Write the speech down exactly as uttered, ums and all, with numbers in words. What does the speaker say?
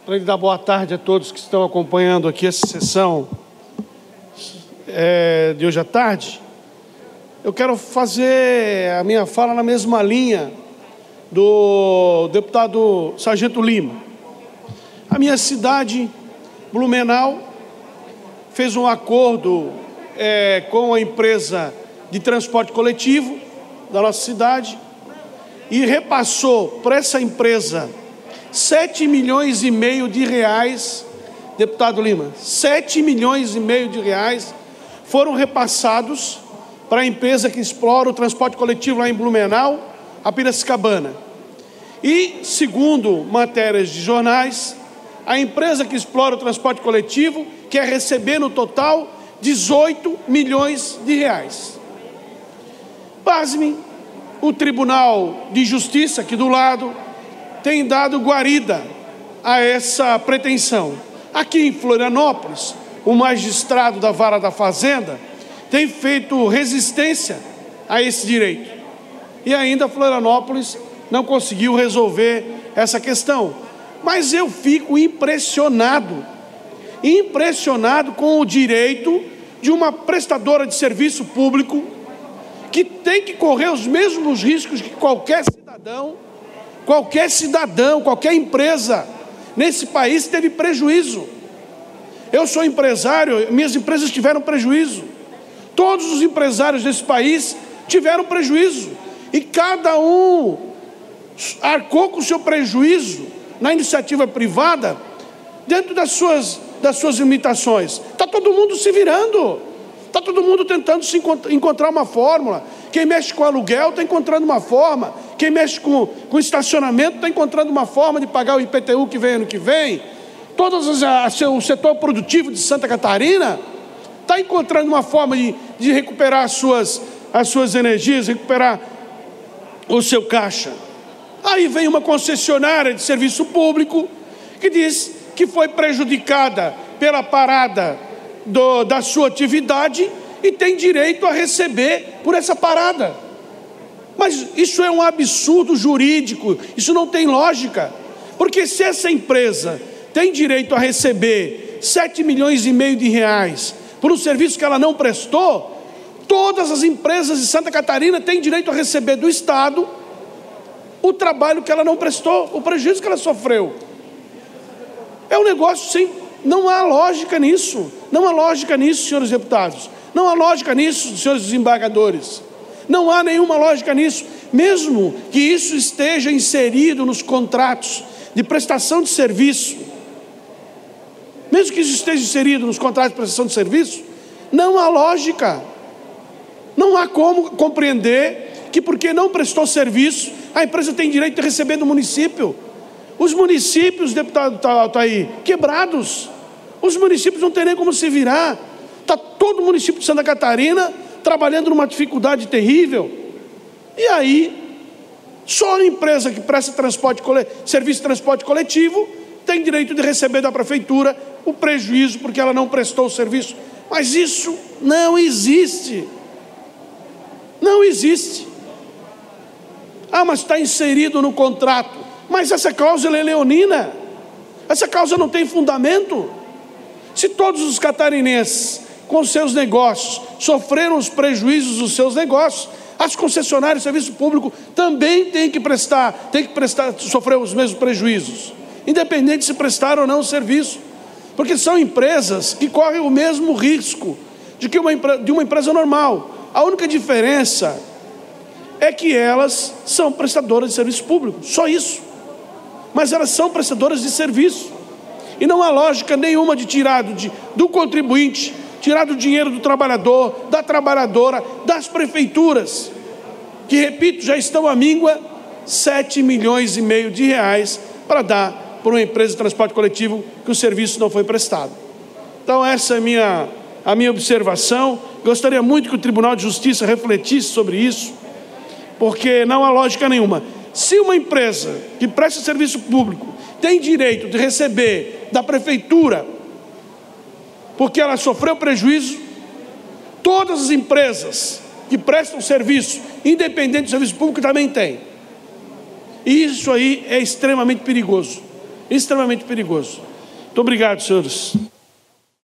Para dar boa tarde a todos que estão acompanhando aqui essa sessão é, de hoje à tarde, eu quero fazer a minha fala na mesma linha do deputado Sargento Lima. A minha cidade, Blumenau, fez um acordo é, com a empresa de transporte coletivo da nossa cidade e repassou para essa empresa sete milhões e meio de reais, deputado Lima, sete milhões e meio de reais foram repassados para a empresa que explora o transporte coletivo lá em Blumenau, a Piracicabana. E, segundo matérias de jornais, a empresa que explora o transporte coletivo quer receber no total dezoito milhões de reais. Pasmem, o Tribunal de Justiça aqui do lado tem dado guarida a essa pretensão. Aqui em Florianópolis, o magistrado da Vara da Fazenda tem feito resistência a esse direito. E ainda Florianópolis não conseguiu resolver essa questão. Mas eu fico impressionado, impressionado com o direito de uma prestadora de serviço público que tem que correr os mesmos riscos que qualquer cidadão, qualquer cidadão, qualquer empresa nesse país teve prejuízo. Eu sou empresário, minhas empresas tiveram prejuízo. Todos os empresários desse país tiveram prejuízo. E cada um arcou com o seu prejuízo na iniciativa privada, dentro das suas, das suas limitações. Está todo mundo se virando. Está todo mundo tentando se encont- encontrar uma fórmula. Quem mexe com aluguel está encontrando uma forma. Quem mexe com, com estacionamento está encontrando uma forma de pagar o I P T U que vem ano que vem. Todos os, a, o setor produtivo de Santa Catarina está encontrando uma forma de, de recuperar as suas, as suas energias, recuperar o seu caixa. Aí vem uma concessionária de serviço público que diz que foi prejudicada pela parada do, da sua atividade e tem direito a receber por essa parada. Mas isso é um absurdo jurídico, isso não tem lógica. Porque se essa empresa tem direito a receber sete milhões e meio de reais por um serviço que ela não prestou, todas as empresas de Santa Catarina têm direito a receber do Estado o trabalho que ela não prestou, o prejuízo que ela sofreu. É um negócio sem... Não há lógica nisso. Não há lógica nisso, senhores deputados. Não há lógica nisso, senhores desembargadores. Não há nenhuma lógica nisso. Mesmo que isso esteja inserido nos contratos de prestação de serviço, mesmo que isso esteja inserido nos contratos de prestação de serviço, não há lógica. Não há como compreender que porque não prestou serviço, a empresa tem direito de receber do município. Os municípios, deputado está aí, quebrados. Os municípios não têm nem como se virar. Está todo o município de Santa Catarina trabalhando numa dificuldade terrível. E aí, só a empresa que presta transporte, serviço de transporte coletivo tem direito de receber da prefeitura o prejuízo porque ela não prestou o serviço. Mas isso não existe. Não existe. Ah, mas está inserido no contrato. Mas essa cláusula é leonina. Essa cláusula não tem fundamento. Se todos os catarinenses, com seus negócios, sofreram os prejuízos dos seus negócios, as concessionárias de serviço público também têm que prestar, têm que prestar, sofrer os mesmos prejuízos, independente se prestaram ou não o serviço. Porque são empresas que correm o mesmo risco de que uma, de uma empresa normal. A única diferença é que elas são prestadoras de serviço público, só isso. Mas elas são prestadoras de serviço. E não há lógica nenhuma de tirar do, de, do contribuinte, tirar do dinheiro do trabalhador, da trabalhadora, das prefeituras, que, repito, já estão à míngua, sete milhões e meio de reais para dar para uma empresa de transporte coletivo que o serviço não foi prestado. Então essa é a minha, a minha observação. Gostaria muito que o Tribunal de Justiça refletisse sobre isso, porque não há lógica nenhuma. Se uma empresa que presta serviço público tem direito de receber da prefeitura porque ela sofreu prejuízo, todas as empresas que prestam serviço, independente do serviço público, também têm. E isso aí é extremamente perigoso. extremamente perigoso. Muito obrigado, senhores.